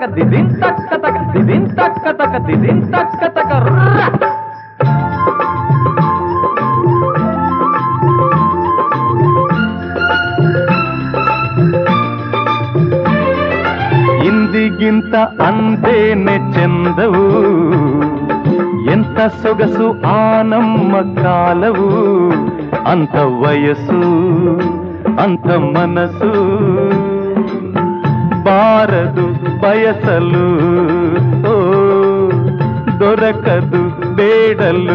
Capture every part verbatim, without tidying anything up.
ತಕ ದಿದಿನ್ ತಕ್ಕ ತಕ ದಿದಿನ್ ತಕ್ಕ ತಕ ದಿದಿನ್ ತಕ್ಕ ತಕ ಇಂದಿಗಿಂತ ಅಂದೇನೆ ಚೆಂದವು ಎಂತ ಸೊಗಸು ಆ ನಮ್ಮ ಕಾಲವು ಅಂತ ವಯಸ್ಸು ಅಂತ ಮನಸ್ಸು ಬಾರದು ಬಯಸಲು ಓ ದೊರಕದು ಬೇಡಲು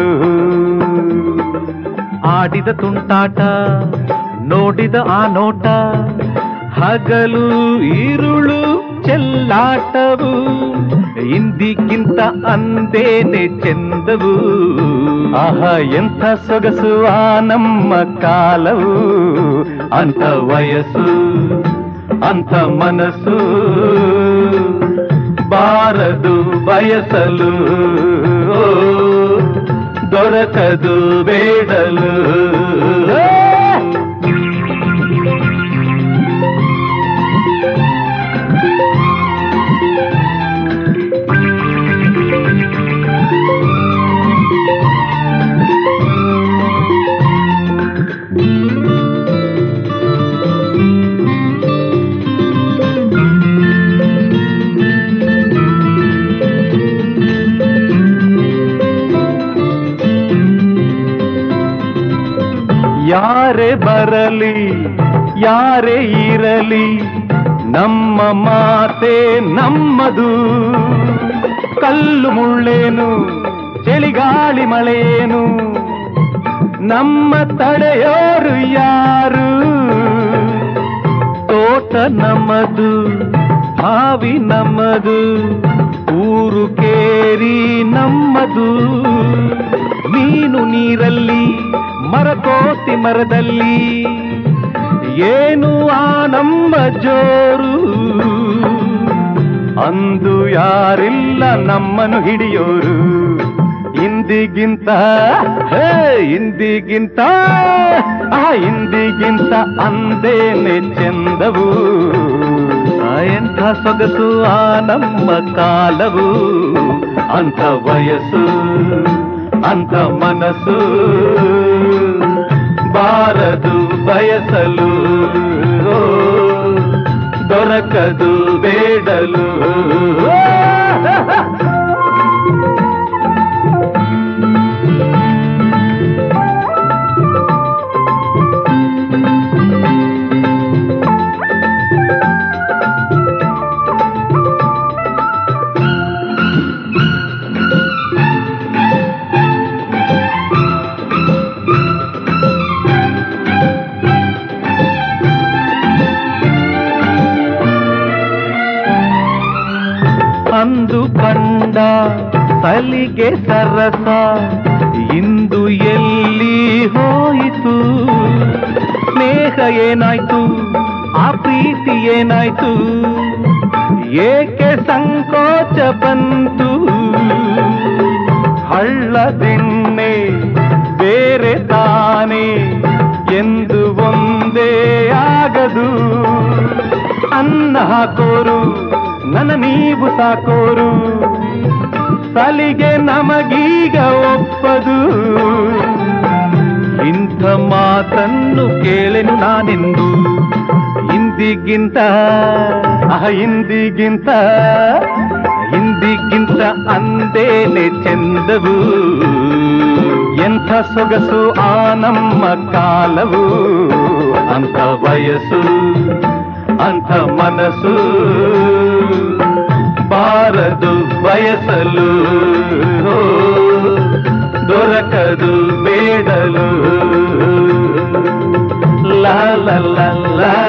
ಆಡಿದ ತುಂಟಾಟ ನೋಡಿದ ಆ ನೋಟ ಹಗಲು ಈರುಳು ಚೆಲ್ಲಾಟವು ಇಂದಿಗಿಂತ ಅಂದೇನೆ ಚೆಂದವು ಆಹಾ ಎಂಥ ಸೊಗಸು ಆ ನಮ್ಮ ಕಾಲವು ಅಂತ ವಯಸ್ಸು ಅಂತ ಮನಸ್ಸು ಬಾರದು ಬಯಸಲು ದೊರಕದು ಬೇಡಲು ಯಾರೇ ಬರಲಿ ಯಾರೇ ಇರಲಿ ನಮ್ಮ ಮಾತೆ ನಮ್ಮದು ಕಲ್ಲು ಮುಳ್ಳೇನು ಚಳಿಗಾಳಿ ಮಳೆಯೇನು ನಮ್ಮ ತಡೆಯೋರು ಯಾರು ತೋಟ ನಮ್ಮದು ಹಾವಿ ನಮ್ಮದು ಊರು ಕೇರಿ ನಮ್ಮದು ನೀನು ನೀರಲ್ಲಿ ಮರಕೋತಿ ಮರದಲ್ಲಿ ಏನು ಆ ನಮ್ಮ ಜೋರು ಅಂದು ಯಾರಿಲ್ಲ ನಮ್ಮನ್ನು ಹಿಡಿಯೋರು ಇಂದಿಗಿಂತ ಹೇ ಇಂದಿಗಿಂತ ಆ ಇಂದಿಗಿಂತ ಅಂದೇನೆ ಚೆಂದವು ಎಂಥ ಸೊಗಸು ಆ ನಮ್ಮ ಕಾಲವು ಅಂಥ ವಯಸ್ಸು ಅಂತ ಮನಸ್ಸು ಬಾರದು ಬಯಸಲು ದೊರಕದು ಬೇಡಲು ಅಂದು ಕಂಡ ಸಲಿಗೆ ಸರಸ ಇಂದು ಎಲ್ಲಿ ಹೋಯಿತು ಸ್ನೇಹ ಏನಾಯ್ತು ಆ ಪ್ರೀತಿ ಏನಾಯ್ತು ಏಕೆ ಸಂಕೋಚ ಬಂತು ಹಳ್ಳದಿಣ್ಣೆ ಬೇರೆ ತಾನೆ ಎಂದು ಒಂದೇ ಆಗದು ಅನ್ನ ಹಾಕೋರು ನನ್ನ ನೀವು ಸಾಕೋರು ಸಲಿಗೆ ನಮಗೀಗ ಒಪ್ಪದು ಇಂಥ ಮಾತನ್ನು ಕೇಳೆನು ನಾನೆಂದು ಇಂದಿಗಿಂತ ಆಹ ಇಂದಿಗಿಂತ ಇಂದಿಗಿಂತ ಅಂದೇನೆ ಚೆಂದವು ಎಂಥ ಸೊಗಸು ಆ ನಮ್ಮ ಕಾಲವು ಅಂಥ ವಯಸ್ಸು ಅಂಥ ಮನಸ್ಸು ಬಾರದು ಬಯಸಲು ದೊರಕದು ಬೇಡಲು ಲಾ ಲಾ ಲಾ ಲಾ